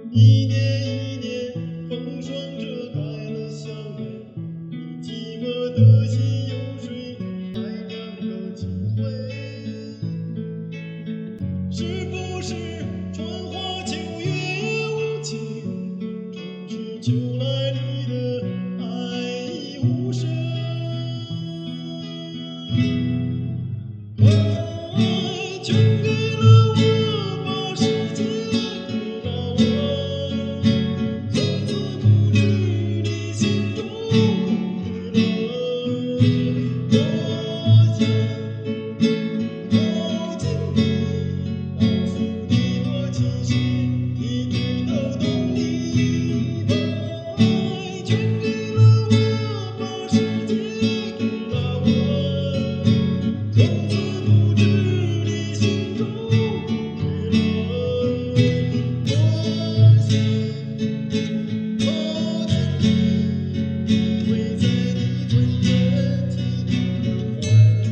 一年一年，风霜遮盖了笑颜，你寂寞的心有谁还两个机会？是不是春花秋月无情，春去秋来你的爱已无声？爱全给了我，把世界给了我，从此不知你心中苦了。多想靠近你，告诉你我其实一直都懂你。爱全给了我，把世界给了我，从此不知你心中苦了。多想靠近你，依偎在你温热体贴的怀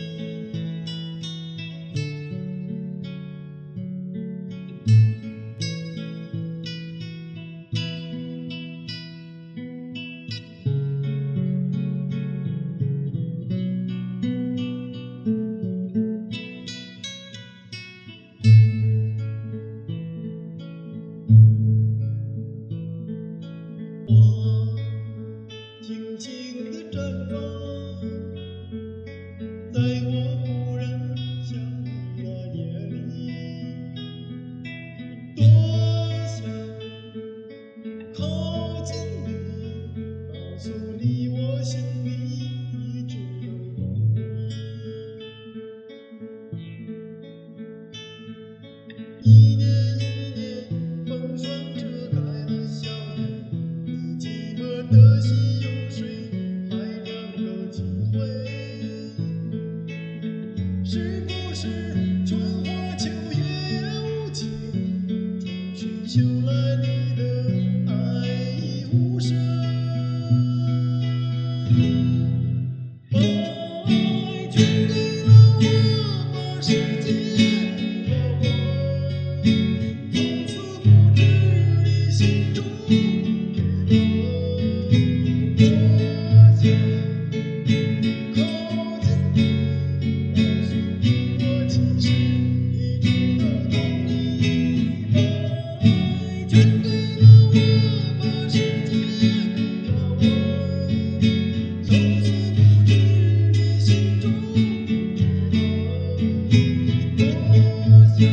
花轻轻地绽放，在我忽然想你的夜里，多想靠近你，告诉你我心里一直都懂你。一年一年，风霜遮盖了笑颜，你寂寞的心有谁还两个机会？是不是春花秋月无情，春去秋来你的爱已无声？爱全给了我，把世界给了我，从此不知你心中苦了。多想靠近你，告诉你我其实一直都懂你。爱全给了我，把世界给了我，从此不知你心中苦了。多想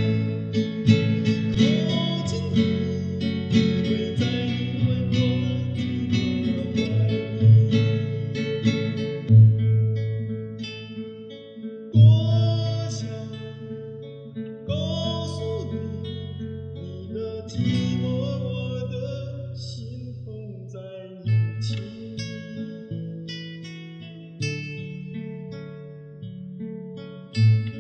靠近你，依偎在你温暖体贴的怀里，多想告诉你，你的寂寞我的心缝在一起。